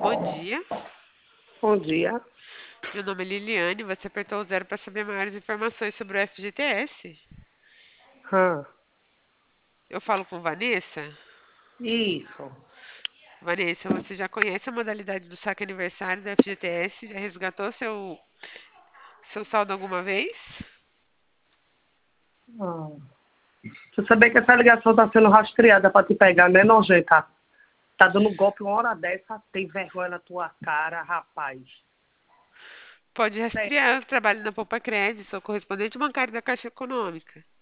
bom dia. Bom dia. Meu nome é Liliane. Você apertou o zero para saber maiores informações sobre o FGTS. Hã, Eu falo com Vanessa. isso. Vanessa, você já conhece a modalidade do saque aniversário do FGTS? Já resgatou seu saldo alguma vez? Ah. Você saber que essa ligação está sendo rastreada para te pegar, né, nojenta? Tá dando golpe uma hora dessa, tem vergonha na tua cara, rapaz. Pode Sério. rastrear. Eu trabalho na Poupa Crédito, sou correspondente bancário da Caixa Econômica.